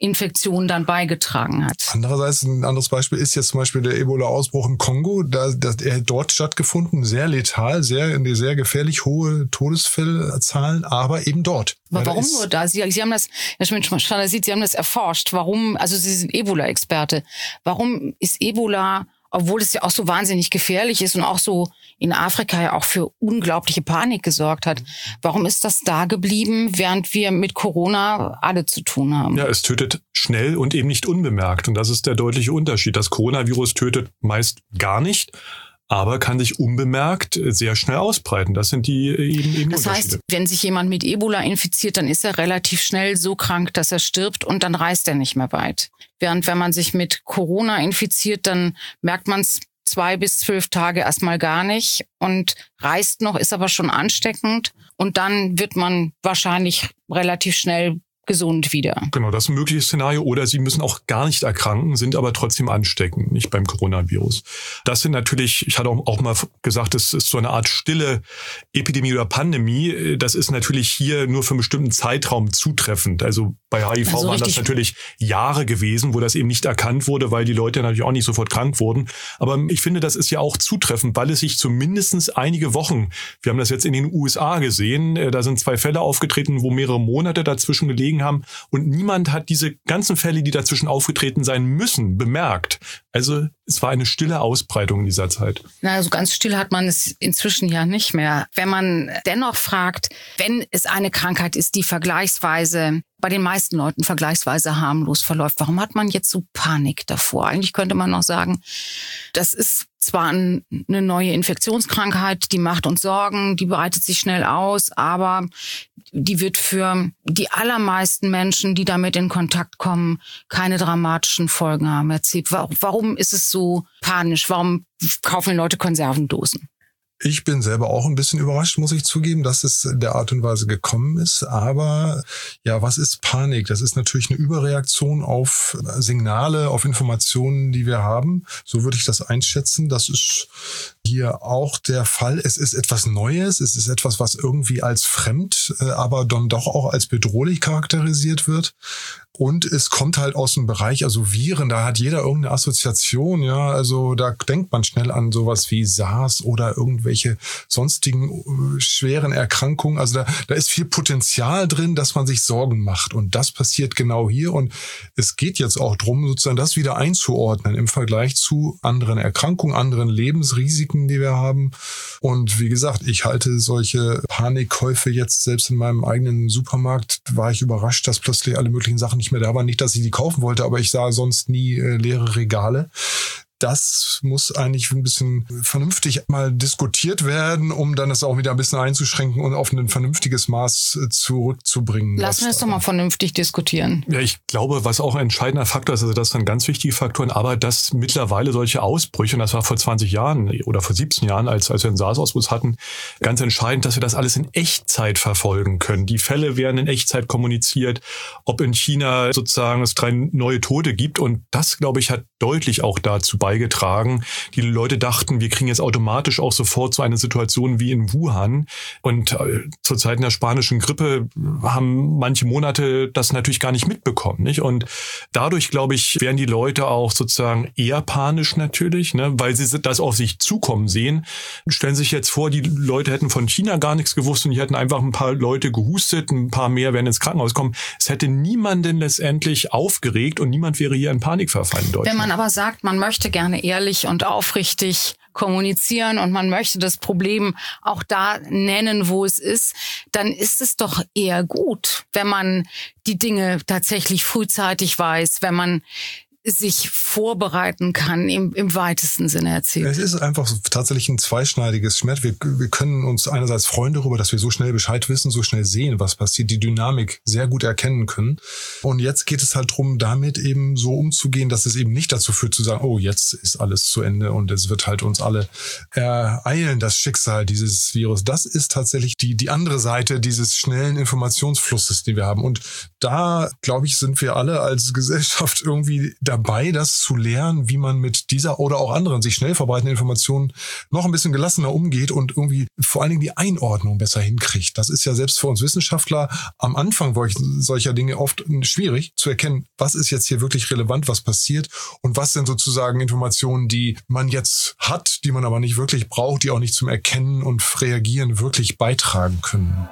Infektion dann beigetragen hat. Andererseits, ein anderes Beispiel ist jetzt zum Beispiel der Ebola-Ausbruch im Kongo. Er hat dort stattgefunden, sehr letal, sehr gefährlich hohe Todesfallzahlen, aber eben dort. Aber warum nur da? Sie haben das, Herr Schmidt-Schneider-Sied, Sie haben das erforscht. Warum, also Sie sind Ebola-Experte. Warum ist Ebola, obwohl es ja auch so wahnsinnig gefährlich ist und auch so in Afrika ja auch für unglaubliche Panik gesorgt hat, warum ist das da geblieben, während wir mit Corona alle zu tun haben? Ja, es tötet schnell und eben nicht unbemerkt. Und das ist der deutliche Unterschied. Das Coronavirus tötet meist gar nicht, aber kann sich unbemerkt sehr schnell ausbreiten. Das sind die eben das Unterschiede. heißt, wenn sich jemand mit Ebola infiziert, dann ist er relativ schnell so krank, dass er stirbt und dann reist er nicht mehr weit. Während wenn man sich mit Corona infiziert, dann merkt man es 2 bis 12 Tage erstmal gar nicht und reist noch, ist aber schon ansteckend und dann wird man wahrscheinlich relativ schnell gesund wieder. Genau, das ist ein mögliches Szenario. Oder sie müssen auch gar nicht erkranken, sind aber trotzdem ansteckend, nicht beim Coronavirus. Das sind natürlich, ich hatte auch mal gesagt, das ist so eine Art stille Epidemie oder Pandemie. Das ist natürlich hier nur für einen bestimmten Zeitraum zutreffend. Also bei HIV waren das natürlich Jahre gewesen, wo das eben nicht erkannt wurde, weil die Leute natürlich auch nicht sofort krank wurden. Aber ich finde, das ist ja auch zutreffend, weil es sich zumindest einige Wochen, wir haben das jetzt in den USA gesehen, da sind 2 Fälle aufgetreten, wo mehrere Monate dazwischen gelegen haben und niemand hat diese ganzen Fälle, die dazwischen aufgetreten sein müssen, bemerkt. Also es war eine stille Ausbreitung in dieser Zeit. Na, so ganz still hat man es inzwischen ja nicht mehr. Wenn man dennoch fragt, wenn es eine Krankheit ist, die vergleichsweise bei den meisten Leuten vergleichsweise harmlos verläuft, warum hat man jetzt so Panik davor? Eigentlich könnte man noch sagen, das ist zwar eine neue Infektionskrankheit, die macht uns Sorgen, die breitet sich schnell aus, aber die wird für die allermeisten Menschen, die damit in Kontakt kommen, keine dramatischen Folgen haben. Erzählt, warum ist es so panisch? Warum kaufen die Leute Konservendosen? Ich bin selber auch ein bisschen überrascht, muss ich zugeben, dass es der Art und Weise gekommen ist. Aber ja, was ist Panik? Das ist natürlich eine Überreaktion auf Signale, auf Informationen, die wir haben. So würde ich das einschätzen. Das ist hier auch der Fall. Es ist etwas Neues. Es ist etwas, was irgendwie als fremd, aber dann doch auch als bedrohlich charakterisiert wird. Und es kommt halt aus dem Bereich, also Viren, da hat jeder irgendeine Assoziation, ja, also da denkt man schnell an sowas wie SARS oder irgendwelche sonstigen schweren Erkrankungen. Also da ist viel Potenzial drin, dass man sich Sorgen macht und das passiert genau hier und es geht jetzt auch drum, sozusagen das wieder einzuordnen im Vergleich zu anderen Erkrankungen, anderen Lebensrisiken, die wir haben. Und wie gesagt, ich halte solche Panikkäufe jetzt, selbst in meinem eigenen Supermarkt war ich überrascht, dass plötzlich alle möglichen Sachen nicht mehr da waren. Nicht, dass ich die kaufen wollte, aber ich sah sonst nie leere Regale. Das muss eigentlich ein bisschen vernünftig mal diskutiert werden, um dann es auch wieder ein bisschen einzuschränken und auf ein vernünftiges Maß zurückzubringen. Lassen wir es doch mal vernünftig diskutieren. Ja, ich glaube, was auch ein entscheidender Faktor ist, also das sind ganz wichtige Faktoren, aber dass mittlerweile solche Ausbrüche, und das war vor 20 Jahren oder vor 17 Jahren, als wir den SARS-Ausbruch hatten, ganz entscheidend, dass wir das alles in Echtzeit verfolgen können. Die Fälle werden in Echtzeit kommuniziert, ob in China sozusagen es 3 neue Tote gibt und das, glaube ich, hat deutlich auch dazu beigetragen. Die Leute dachten, wir kriegen jetzt automatisch auch sofort so eine Situation wie in Wuhan. Und zur Zeit der spanischen Grippe haben manche Monate das natürlich gar nicht mitbekommen, nicht? Und dadurch, glaube ich, werden die Leute auch sozusagen eher panisch natürlich, ne? Weil sie das auf sich zukommen sehen. Stellen sich jetzt vor, die Leute hätten von China gar nichts gewusst und die hätten einfach ein paar Leute gehustet, ein paar mehr werden ins Krankenhaus kommen. Es hätte niemanden letztendlich aufgeregt und niemand wäre hier in Panik verfallen in Deutschland. Wenn man aber sagt, man möchte gerne ehrlich und aufrichtig kommunizieren und man möchte das Problem auch da nennen, wo es ist, dann ist es doch eher gut, wenn man die Dinge tatsächlich frühzeitig weiß, wenn man sich vorbereiten kann, im weitesten Sinne erzählt. Es ist einfach tatsächlich ein zweischneidiges Schwert. Wir können uns einerseits freuen darüber, dass wir so schnell Bescheid wissen, so schnell sehen, was passiert, die Dynamik sehr gut erkennen können. Und jetzt geht es halt darum, damit eben so umzugehen, dass es eben nicht dazu führt, zu sagen, oh, jetzt ist alles zu Ende und es wird halt uns alle ereilen, das Schicksal dieses Virus. Das ist tatsächlich die andere Seite dieses schnellen Informationsflusses, den wir haben. Und da, glaube ich, sind wir alle als Gesellschaft irgendwie dabei, das zu lernen, wie man mit dieser oder auch anderen sich schnell verbreitenden Informationen noch ein bisschen gelassener umgeht und irgendwie vor allen Dingen die Einordnung besser hinkriegt. Das ist ja selbst für uns Wissenschaftler am Anfang solcher Dinge oft schwierig zu erkennen, was ist jetzt hier wirklich relevant, was passiert und was sind sozusagen Informationen, die man jetzt hat, die man aber nicht wirklich braucht, die auch nicht zum Erkennen und Reagieren wirklich beitragen können.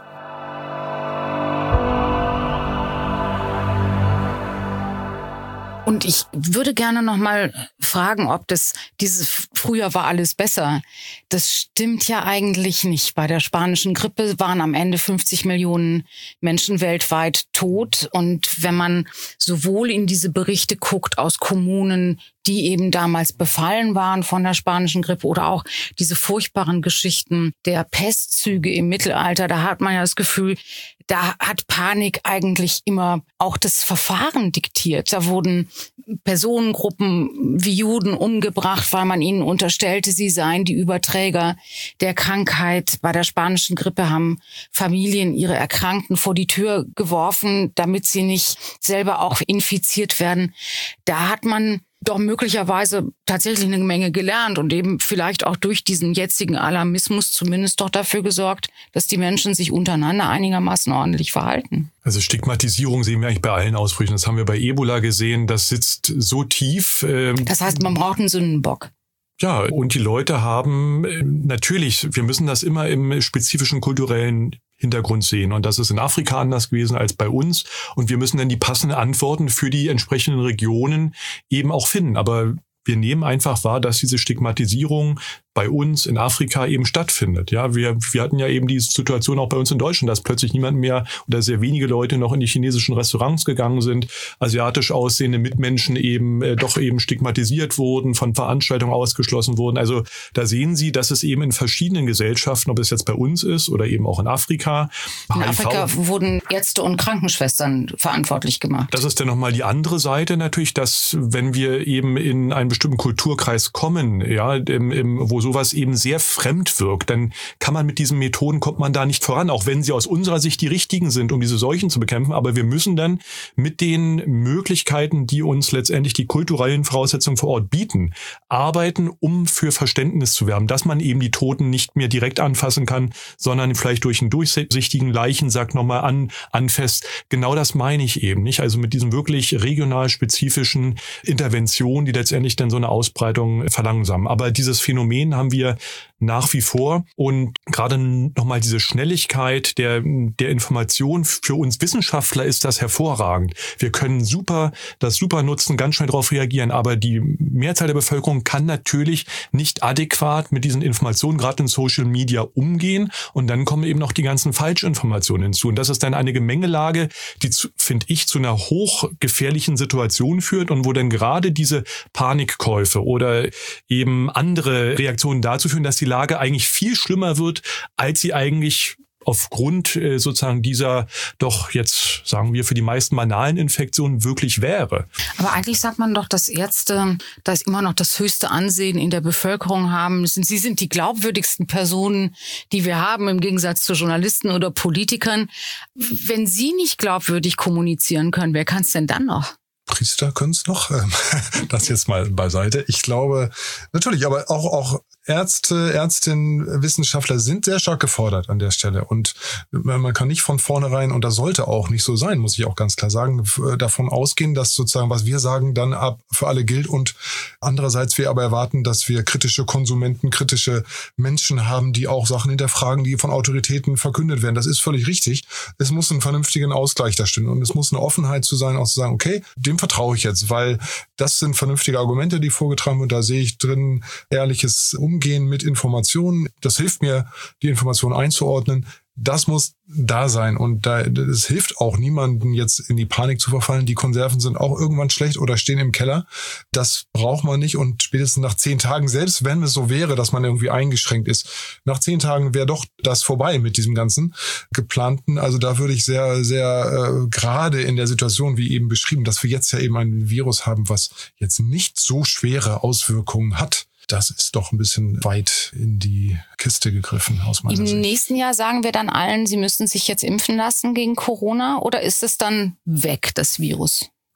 Und ich würde gerne noch mal fragen, ob dieses früher war alles besser. Das stimmt ja eigentlich nicht. Bei der spanischen Grippe waren am Ende 50 Millionen Menschen weltweit tot. Und wenn man sowohl in diese Berichte guckt aus Kommunen, die eben damals befallen waren von der spanischen Grippe oder auch diese furchtbaren Geschichten der Pestzüge im Mittelalter, da hat man ja das Gefühl, da hat Panik eigentlich immer auch das Verfahren diktiert. Da wurden Personengruppen wie Juden umgebracht, weil man ihnen unterstellte, sie seien die Überträger der Krankheit. Bei der spanischen Grippe haben Familien ihre Erkrankten vor die Tür geworfen, damit sie nicht selber auch infiziert werden. Da hat man doch möglicherweise tatsächlich eine Menge gelernt und eben vielleicht auch durch diesen jetzigen Alarmismus zumindest doch dafür gesorgt, dass die Menschen sich untereinander einigermaßen ordentlich verhalten. Also Stigmatisierung sehen wir eigentlich bei allen Ausbrüchen. Das haben wir bei Ebola gesehen. Das sitzt so tief. Das heißt, man braucht einen Sündenbock. Ja, und die Leute haben natürlich, wir müssen das immer im spezifischen kulturellen Hintergrund sehen. Und das ist in Afrika anders gewesen als bei uns. Und wir müssen dann die passenden Antworten für die entsprechenden Regionen eben auch finden. Aber wir nehmen einfach wahr, dass diese Stigmatisierung bei uns in Afrika eben stattfindet. Ja, wir hatten ja eben diese Situation auch bei uns in Deutschland, dass plötzlich niemand mehr oder sehr wenige Leute noch in die chinesischen Restaurants gegangen sind, asiatisch aussehende Mitmenschen eben doch eben stigmatisiert wurden, von Veranstaltungen ausgeschlossen wurden. Also da sehen Sie, dass es eben in verschiedenen Gesellschaften, ob es jetzt bei uns ist oder eben auch in Afrika. In Afrika wurden Ärzte und Krankenschwestern verantwortlich gemacht. Das ist dann nochmal die andere Seite natürlich, dass wenn wir eben in einen bestimmten Kulturkreis kommen, ja, wo sowas eben sehr fremd wirkt, dann kann man mit diesen Methoden, kommt man da nicht voran, auch wenn sie aus unserer Sicht die richtigen sind, um diese Seuchen zu bekämpfen. Aber wir müssen dann mit den Möglichkeiten, die uns letztendlich die kulturellen Voraussetzungen vor Ort bieten, arbeiten, um für Verständnis zu werben, dass man eben die Toten nicht mehr direkt anfassen kann, sondern vielleicht durch einen durchsichtigen Leichensack nochmal anfasst. Genau das meine ich eben nicht. Also mit diesen wirklich regional spezifischen Interventionen, die letztendlich dann so eine Ausbreitung verlangsamen. Aber dieses Phänomen haben wir nach wie vor. Und gerade nochmal diese Schnelligkeit der Information für uns Wissenschaftler ist das hervorragend. Wir können das super nutzen, ganz schnell darauf reagieren. Aber die Mehrzahl der Bevölkerung kann natürlich nicht adäquat mit diesen Informationen, gerade in Social Media, umgehen. Und dann kommen eben noch die ganzen Falschinformationen hinzu. Und das ist dann eine Gemengelage, die, finde ich, zu einer hochgefährlichen Situation führt und wo dann gerade diese Panikkäufe oder eben andere Reaktionen dazu führen, dass die Lage eigentlich viel schlimmer wird, als sie eigentlich aufgrund sozusagen dieser doch jetzt, sagen wir, für die meisten banalen Infektionen wirklich wäre. Aber eigentlich sagt man doch, dass Ärzte das immer noch das höchste Ansehen in der Bevölkerung haben. Sie sind die glaubwürdigsten Personen, die wir haben, im Gegensatz zu Journalisten oder Politikern. Wenn sie nicht glaubwürdig kommunizieren können, wer kann es denn dann noch? Priester können es noch. Das jetzt mal beiseite. Ich glaube, natürlich, aber auch Ärzte, Ärztinnen, Wissenschaftler sind sehr stark gefordert an der Stelle. Und man kann nicht von vornherein, und das sollte auch nicht so sein, muss ich auch ganz klar sagen, davon ausgehen, dass sozusagen, was wir sagen, dann für alle gilt. Und andererseits wir aber erwarten, dass wir kritische Konsumenten, kritische Menschen haben, die auch Sachen hinterfragen, die von Autoritäten verkündet werden. Das ist völlig richtig. Es muss einen vernünftigen Ausgleich da stehen. Und es muss eine Offenheit zu sein, auch zu sagen, okay, dem vertraue ich jetzt, weil das sind vernünftige Argumente, die vorgetragen werden. Und da sehe ich drin ehrliches Umgehen mit Informationen. Das hilft mir, die Informationen einzuordnen. Das muss da sein. Und es hilft auch niemandem, jetzt in die Panik zu verfallen. Die Konserven sind auch irgendwann schlecht oder stehen im Keller. Das braucht man nicht. Und spätestens nach 10 Tagen, selbst wenn es so wäre, dass man irgendwie eingeschränkt ist, nach 10 Tagen wäre doch das vorbei mit diesem ganzen Geplanten. Also da würde ich sehr, sehr gerade in der Situation, wie eben beschrieben, dass wir jetzt ja eben ein Virus haben, was jetzt nicht so schwere Auswirkungen hat. Das ist doch ein bisschen weit in die Kiste gegriffen aus meiner Sicht. Im nächsten Jahr sagen wir dann allen, sie müssen sich jetzt impfen lassen gegen Corona, oder ist es dann weg, das Virus?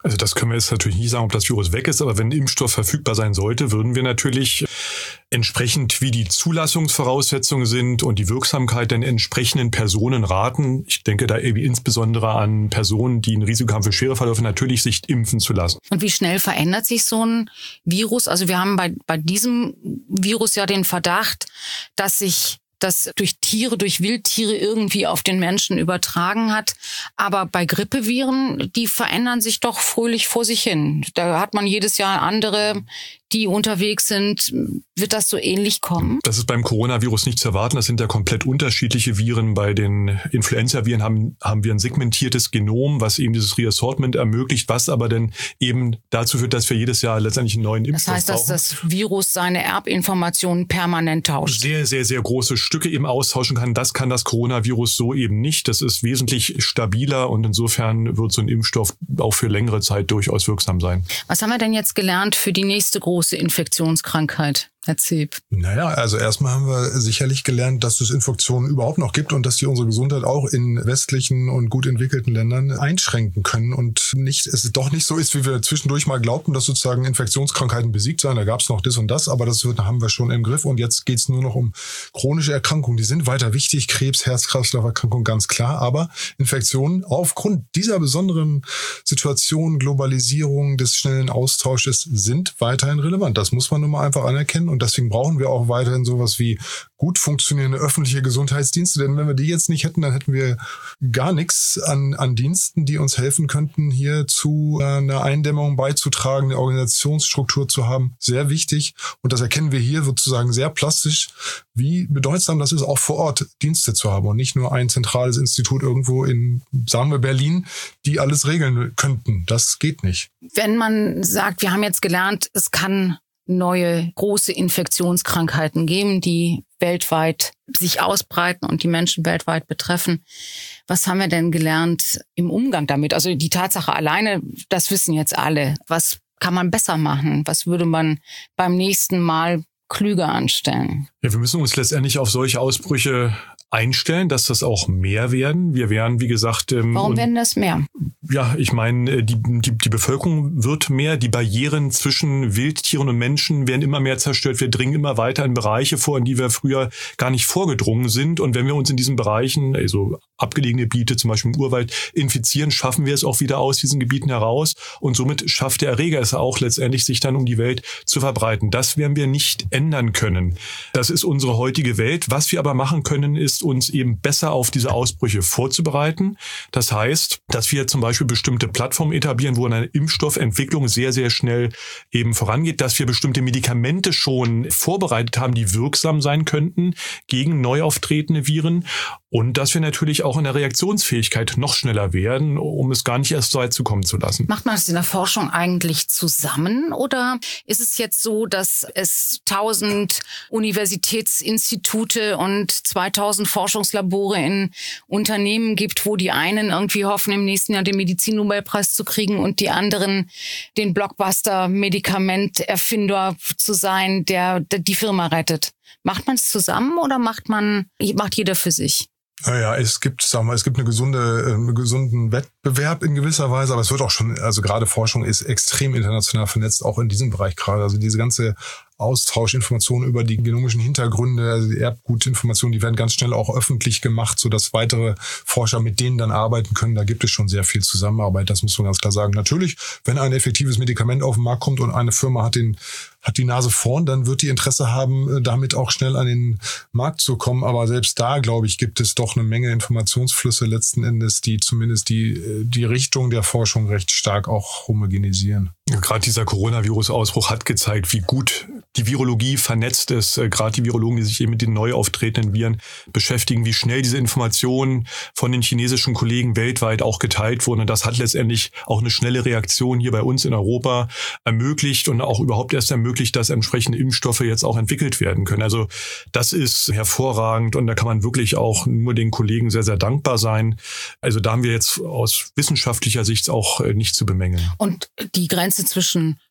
Also das können wir jetzt natürlich nicht sagen, ob das Virus weg ist, aber wenn ein Impfstoff verfügbar sein sollte, würden wir natürlich entsprechend, wie die Zulassungsvoraussetzungen sind und die Wirksamkeit den entsprechenden Personen raten. Ich denke da irgendwie insbesondere an Personen, die ein Risiko haben für schwere Verläufe, natürlich sich impfen zu lassen. Und wie schnell verändert sich so ein Virus? Also wir haben bei diesem Virus ja den Verdacht, dass sich das durch Tiere, durch Wildtiere irgendwie auf den Menschen übertragen hat. Aber bei Grippeviren, die verändern sich doch fröhlich vor sich hin. Da hat man jedes Jahr andere, die unterwegs sind. Wird das so ähnlich kommen? Das ist beim Coronavirus nicht zu erwarten. Das sind ja komplett unterschiedliche Viren. Bei den Influenza-Viren haben wir ein segmentiertes Genom, was eben dieses Reassortment ermöglicht, was aber dann eben dazu führt, dass wir jedes Jahr letztendlich einen neuen Impfstoff brauchen. Das heißt, dass das Virus seine Erbinformationen permanent tauscht? Sehr, sehr, sehr große Stücke eben austauschen kann. Das kann das Coronavirus so eben nicht. Das ist wesentlich stabiler und insofern wird so ein Impfstoff auch für längere Zeit durchaus wirksam sein. Was haben wir denn jetzt gelernt für die nächste große Infektionskrankheit? Herr Zeb. Naja, also erstmal haben wir sicherlich gelernt, dass es Infektionen überhaupt noch gibt und dass die unsere Gesundheit auch in westlichen und gut entwickelten Ländern einschränken können und es doch nicht so ist, wie wir zwischendurch mal glaubten, dass sozusagen Infektionskrankheiten besiegt seien. Da gab es noch das und das, aber das haben wir schon im Griff und jetzt geht es nur noch um chronische Erkrankungen. Die sind weiter wichtig, Krebs, Herz-Kreislauf-Erkrankungen, ganz klar, aber Infektionen aufgrund dieser besonderen Situation, Globalisierung des schnellen Austausches sind weiterhin relevant. Das muss man nun mal einfach anerkennen. Und deswegen brauchen wir auch weiterhin sowas wie gut funktionierende öffentliche Gesundheitsdienste. Denn wenn wir die jetzt nicht hätten, dann hätten wir gar nichts an Diensten, die uns helfen könnten, hier zu einer Eindämmung beizutragen, eine Organisationsstruktur zu haben. Sehr wichtig. Und das erkennen wir hier sozusagen sehr plastisch, wie bedeutsam das ist, auch vor Ort Dienste zu haben und nicht nur ein zentrales Institut irgendwo in, sagen wir, Berlin, die alles regeln könnten. Das geht nicht. Wenn man sagt, wir haben jetzt gelernt, es kann neue große Infektionskrankheiten geben, die weltweit sich ausbreiten und die Menschen weltweit betreffen. Was haben wir denn gelernt im Umgang damit? Also die Tatsache alleine, das wissen jetzt alle. Was kann man besser machen? Was würde man beim nächsten Mal klüger anstellen? Ja, wir müssen uns letztendlich auf solche Ausbrüche einstellen, dass das auch mehr werden. Wir werden, wie gesagt... Warum werden das mehr? Ja, ich meine, die Bevölkerung wird mehr, die Barrieren zwischen Wildtieren und Menschen werden immer mehr zerstört. Wir dringen immer weiter in Bereiche vor, in die wir früher gar nicht vorgedrungen sind. Und wenn wir uns in diesen Bereichen, also abgelegene Gebiete, zum Beispiel im Urwald, infizieren, schaffen wir es auch wieder aus diesen Gebieten heraus. Und somit schafft der Erreger es auch letztendlich, sich dann um die Welt zu verbreiten. Das werden wir nicht ändern können. Das ist unsere heutige Welt. Was wir aber machen können, ist, uns eben besser auf diese Ausbrüche vorzubereiten. Das heißt, dass wir zum Beispiel bestimmte Plattformen etablieren, wo eine Impfstoffentwicklung sehr, sehr schnell eben vorangeht, dass wir bestimmte Medikamente schon vorbereitet haben, die wirksam sein könnten gegen neu auftretende Viren und dass wir natürlich auch in der Reaktionsfähigkeit noch schneller werden, um es gar nicht erst so weit zu kommen zu lassen. Macht man das in der Forschung eigentlich zusammen oder ist es jetzt so, dass es 1000 Universitätsinstitute und 2000 Forschungslabore in Unternehmen gibt, wo die einen irgendwie hoffen, im nächsten Jahr den Medizinnobelpreis zu kriegen und die anderen den Blockbuster-Medikamenterfinder zu sein, der die Firma rettet? Macht man es zusammen oder macht jeder für sich? Naja, es gibt einen gesunden Wettbewerb in gewisser Weise, aber es wird auch schon, also gerade Forschung ist extrem international vernetzt, auch in diesem Bereich gerade. Also diese ganze Austausch, Informationen über die genomischen Hintergründe, also die Erbgutinformationen, die werden ganz schnell auch öffentlich gemacht, sodass weitere Forscher mit denen dann arbeiten können. Da gibt es schon sehr viel Zusammenarbeit, das muss man ganz klar sagen. Natürlich, wenn ein effektives Medikament auf den Markt kommt und eine Firma hat die Nase vorn, dann wird die Interesse haben, damit auch schnell an den Markt zu kommen. Aber selbst da, glaube ich, gibt es doch eine Menge Informationsflüsse letzten Endes, die zumindest die Richtung der Forschung recht stark auch homogenisieren. Gerade dieser Coronavirus-Ausbruch hat gezeigt, wie gut die Virologie vernetzt ist. Gerade die Virologen, die sich eben mit den neu auftretenden Viren beschäftigen, wie schnell diese Informationen von den chinesischen Kollegen weltweit auch geteilt wurden. Und das hat letztendlich auch eine schnelle Reaktion hier bei uns in Europa ermöglicht und auch überhaupt erst ermöglicht, dass entsprechende Impfstoffe jetzt auch entwickelt werden können. Also das ist hervorragend und da kann man wirklich auch nur den Kollegen sehr, sehr dankbar sein. Also da haben wir jetzt aus wissenschaftlicher Sicht auch nicht zu bemängeln. Und die Grenze zwischen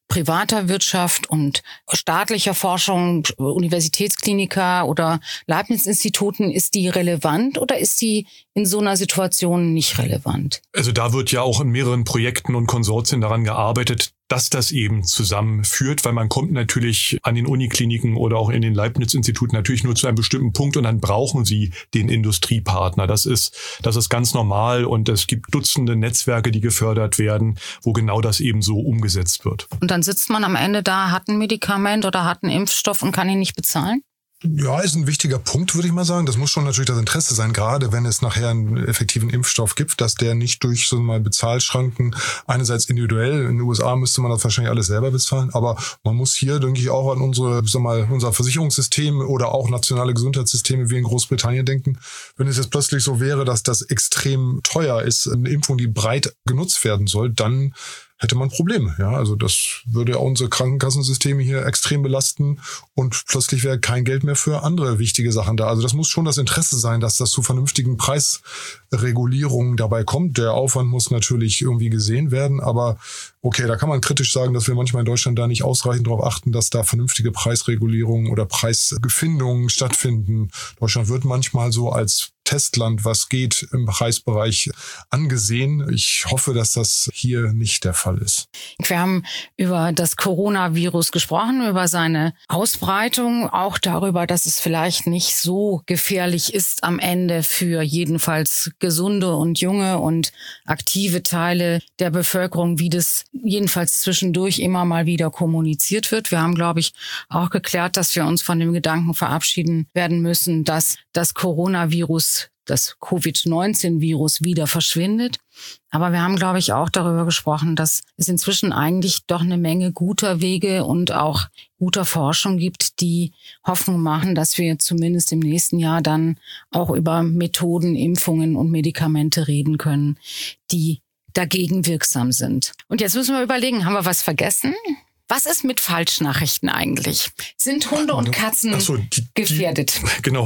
privater Wirtschaft und staatlicher Forschung, Universitätskliniker oder Leibniz-Instituten, ist die relevant oder ist die in so einer Situation nicht relevant? Also da wird ja auch in mehreren Projekten und Konsortien daran gearbeitet, dass das eben zusammenführt, weil man kommt natürlich an den Unikliniken oder auch in den Leibniz-Instituten natürlich nur zu einem bestimmten Punkt und dann brauchen sie den Industriepartner. Das ist ganz normal und es gibt Dutzende Netzwerke, die gefördert werden, wo genau das eben so umgesetzt wird. Und dann sitzt man am Ende da, hat ein Medikament oder hat einen Impfstoff und kann ihn nicht bezahlen? Ja, ist ein wichtiger Punkt, würde ich mal sagen. Das muss schon natürlich das Interesse sein, gerade wenn es nachher einen effektiven Impfstoff gibt, dass der nicht durch so mal Bezahlschranken, einerseits individuell, in den USA müsste man das wahrscheinlich alles selber bezahlen, aber man muss hier, denke ich, auch an unser Versicherungssystem oder auch nationale Gesundheitssysteme wie in Großbritannien denken. Wenn es jetzt plötzlich so wäre, dass das extrem teuer ist, eine Impfung, die breit genutzt werden soll, dann hätte man Probleme. Ja, also das würde unsere Krankenkassensysteme hier extrem belasten und plötzlich wäre kein Geld mehr für andere wichtige Sachen da. Also das muss schon das Interesse sein, dass das zu vernünftigen Preisregulierungen dabei kommt. Der Aufwand muss natürlich irgendwie gesehen werden, aber okay, da kann man kritisch sagen, dass wir manchmal in Deutschland da nicht ausreichend darauf achten, dass da vernünftige Preisregulierungen oder Preisgefindungen stattfinden. Deutschland wird manchmal so als Testland, was geht, im Preisbereich angesehen. Ich hoffe, dass das hier nicht der Fall ist. Wir haben über das Coronavirus gesprochen, über seine Ausbreitung, auch darüber, dass es vielleicht nicht so gefährlich ist am Ende für jedenfalls gesunde und junge und aktive Teile der Bevölkerung, wie das jedenfalls zwischendurch immer mal wieder kommuniziert wird. Wir haben, glaube ich, auch geklärt, dass wir uns von dem Gedanken verabschieden werden müssen, dass das Coronavirus, das Covid-19-Virus wieder verschwindet. Aber wir haben, glaube ich, auch darüber gesprochen, dass es inzwischen eigentlich doch eine Menge guter Wege und auch guter Forschung gibt, die Hoffnung machen, dass wir zumindest im nächsten Jahr dann auch über Methoden, Impfungen und Medikamente reden können, die dagegen wirksam sind. Und jetzt müssen wir überlegen, haben wir was vergessen? Was ist mit Falschnachrichten eigentlich? Sind Hunde und Katzen gefährdet?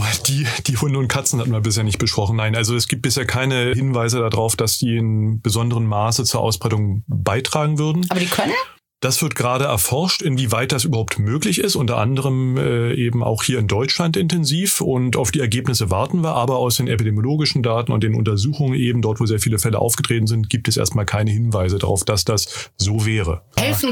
Die Hunde und Katzen hatten wir bisher nicht besprochen. Nein, also es gibt bisher keine Hinweise darauf, dass die in besonderem Maße zur Ausbreitung beitragen würden. Aber die können? Das wird gerade erforscht, inwieweit das überhaupt möglich ist, unter anderem eben auch hier in Deutschland intensiv. Und auf die Ergebnisse warten wir, aber aus den epidemiologischen Daten und den Untersuchungen eben, dort wo sehr viele Fälle aufgetreten sind, gibt es erstmal keine Hinweise darauf, dass das so wäre. Helfen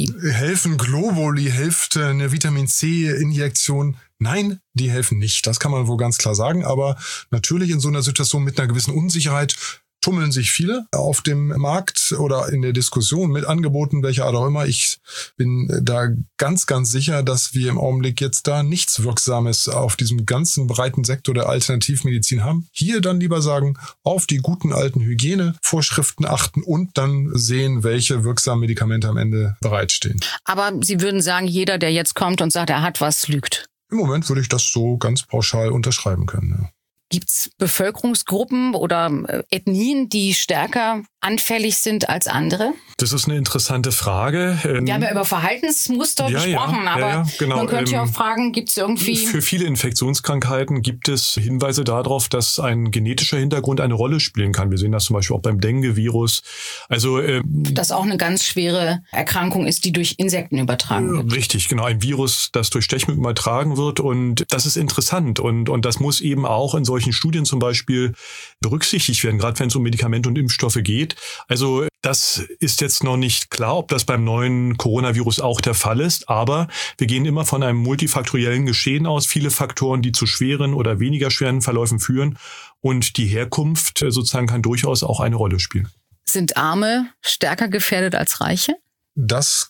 Globuli? Hilft eine Vitamin-C-Injektion? Nein, die helfen nicht. Das kann man wohl ganz klar sagen. Aber natürlich in so einer Situation mit einer gewissen Unsicherheit tummeln sich viele auf dem Markt oder in der Diskussion mit Angeboten, welcher Art auch immer. Ich bin da ganz, ganz sicher, dass wir im Augenblick jetzt da nichts Wirksames auf diesem ganzen breiten Sektor der Alternativmedizin haben. Hier dann lieber sagen, auf die guten alten Hygienevorschriften achten und dann sehen, welche wirksamen Medikamente am Ende bereitstehen. Aber Sie würden sagen, jeder, der jetzt kommt und sagt, er hat was, lügt? Im Moment würde ich das so ganz pauschal unterschreiben können, ja. Gibt es Bevölkerungsgruppen oder Ethnien, die stärker anfällig sind als andere? Das ist eine interessante Frage. Wir haben ja über Verhaltensmuster gesprochen, aber genau. Man könnte ja auch fragen, gibt es irgendwie... Für viele Infektionskrankheiten gibt es Hinweise darauf, dass ein genetischer Hintergrund eine Rolle spielen kann. Wir sehen das zum Beispiel auch beim Dengue-Virus. Also das auch eine ganz schwere Erkrankung ist, die durch Insekten übertragen wird. Richtig, genau. Ein Virus, das durch Stechmücken übertragen wird. Und das ist interessant. Und das muss eben auch in solchen Studien zum Beispiel berücksichtigt werden, gerade wenn es um Medikamente und Impfstoffe geht. Also das ist jetzt noch nicht klar, ob das beim neuen Coronavirus auch der Fall ist, aber wir gehen immer von einem multifaktoriellen Geschehen aus, viele Faktoren, die zu schweren oder weniger schweren Verläufen führen und die Herkunft sozusagen kann durchaus auch eine Rolle spielen. Sind Arme stärker gefährdet als Reiche? Das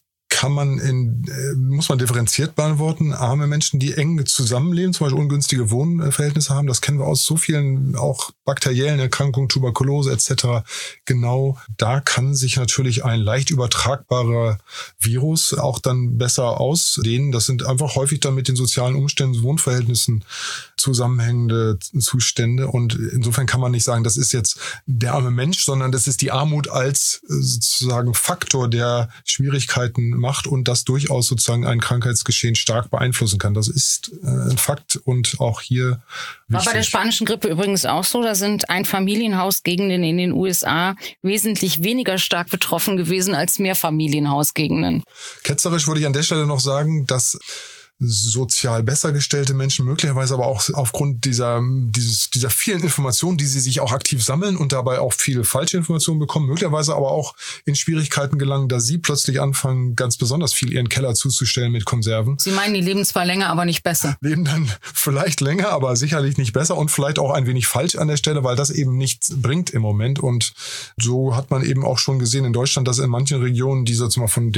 muss man differenziert beantworten. Arme Menschen, die eng zusammenleben, zum Beispiel ungünstige Wohnverhältnisse haben, das kennen wir aus so vielen auch bakteriellen Erkrankungen, Tuberkulose etc. Genau da kann sich natürlich ein leicht übertragbarer Virus auch dann besser ausdehnen. Das sind einfach häufig dann mit den sozialen Umständen, Wohnverhältnissen zusammenhängende Zustände. Und insofern kann man nicht sagen, das ist jetzt der arme Mensch, sondern das ist die Armut als sozusagen Faktor, der Schwierigkeiten macht und das durchaus sozusagen ein Krankheitsgeschehen stark beeinflussen kann. Das ist ein Fakt und auch hier wichtig. War bei der spanischen Grippe übrigens auch so. Da sind Einfamilienhausgegenden in den USA wesentlich weniger stark betroffen gewesen als Mehrfamilienhausgegenden. Ketzerisch würde ich an der Stelle noch sagen, dass sozial besser gestellte Menschen möglicherweise aber auch aufgrund dieser vielen Informationen, die sie sich auch aktiv sammeln und dabei auch viele falsche Informationen bekommen, möglicherweise aber auch in Schwierigkeiten gelangen, da sie plötzlich anfangen, ganz besonders viel ihren Keller zuzustellen mit Konserven. Sie meinen, die leben zwar länger, aber nicht besser. Leben dann vielleicht länger, aber sicherlich nicht besser und vielleicht auch ein wenig falsch an der Stelle, weil das eben nichts bringt im Moment. Und so hat man eben auch schon gesehen in Deutschland, dass in manchen Regionen, die sozusagen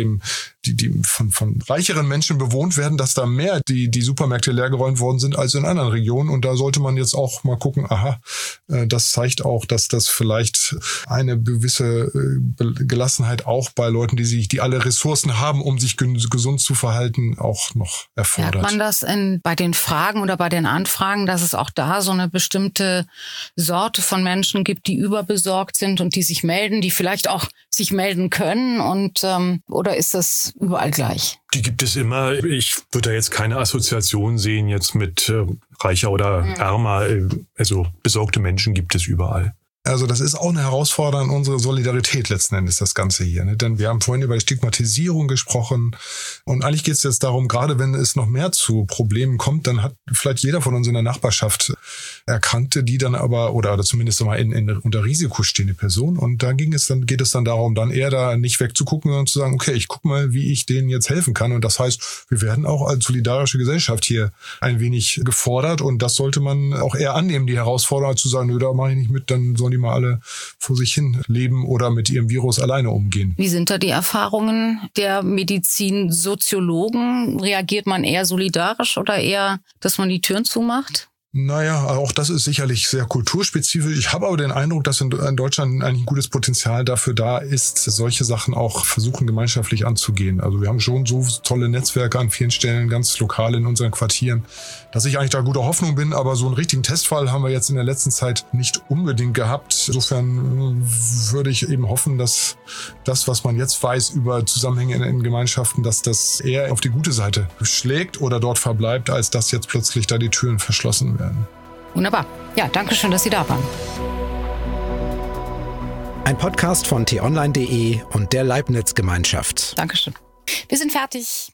von reicheren Menschen bewohnt werden, dass da mehr die Supermärkte leergeräumt worden sind als in anderen Regionen. Und da sollte man jetzt auch mal gucken, das zeigt auch, dass das vielleicht eine gewisse Gelassenheit auch bei Leuten, die alle Ressourcen haben, um sich gesund zu verhalten, auch noch erfordert. Merkt man das bei den Fragen oder bei den Anfragen, dass es auch da so eine bestimmte Sorte von Menschen gibt, die überbesorgt sind und die sich melden, die vielleicht auch sich melden können oder ist das überall gleich? Die gibt es immer. Ich würde da jetzt keine Assoziation sehen jetzt mit reicher oder ärmer. Also besorgte Menschen gibt es überall. Also das ist auch eine Herausforderung an unsere Solidarität letzten Endes, das Ganze hier. Ne? Denn wir haben vorhin über die Stigmatisierung gesprochen. Und eigentlich geht es jetzt darum, gerade wenn es noch mehr zu Problemen kommt, dann hat vielleicht jeder von uns in der Nachbarschaft Erkrankte, die dann aber, oder zumindest mal unter Risiko stehende Personen. Und da geht es dann darum, dann eher da nicht wegzugucken, sondern zu sagen, okay, ich gucke mal, wie ich denen jetzt helfen kann. Und das heißt, wir werden auch als solidarische Gesellschaft hier ein wenig gefordert. Und das sollte man auch eher annehmen, die Herausforderung, als zu sagen, nö, da mache ich nicht mit, dann sollen die mal alle vor sich hin leben oder mit ihrem Virus alleine umgehen. Wie sind da die Erfahrungen der Medizinsoziologen? Reagiert man eher solidarisch oder eher, dass man die Türen zumacht? Naja, auch das ist sicherlich sehr kulturspezifisch. Ich habe aber den Eindruck, dass in Deutschland eigentlich ein gutes Potenzial dafür da ist, solche Sachen auch versuchen gemeinschaftlich anzugehen. Also wir haben schon so tolle Netzwerke an vielen Stellen, ganz lokal in unseren Quartieren, dass ich eigentlich da guter Hoffnung bin. Aber so einen richtigen Testfall haben wir jetzt in der letzten Zeit nicht unbedingt gehabt. Insofern würde ich eben hoffen, dass das, was man jetzt weiß über Zusammenhänge in Gemeinschaften, dass das eher auf die gute Seite schlägt oder dort verbleibt, als dass jetzt plötzlich da die Türen verschlossen werden. Wunderbar. Ja, danke schön, dass Sie da waren. Ein Podcast von t-online.de und der Leibniz Gemeinschaft. Dankeschön. Wir sind fertig.